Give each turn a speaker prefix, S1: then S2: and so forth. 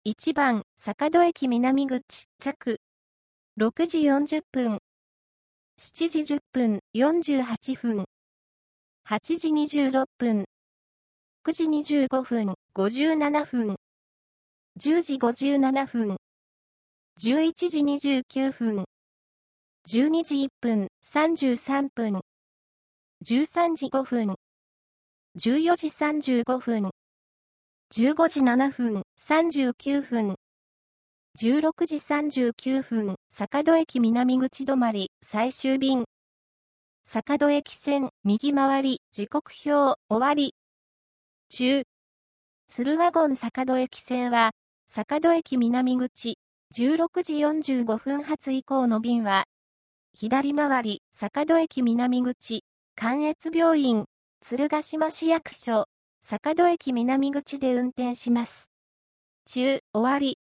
S1: 1番、坂戸駅南口、着。6時40分。7時10分、48分。8時26分。9時25分、57分。10時57分。11時29分。12時1分、33分。13時5分。14時35分。15時7分、39分。16時39分、坂戸駅南口止まり、最終便。坂戸駅線、右回り、時刻表、終わり。中。鶴ワゴン坂戸駅線は、坂戸駅南口、16時45分発以降の便は、左回り、坂戸駅南口、関越病院、鶴ヶ島市役所、坂戸駅南口で運転します。中、終わり。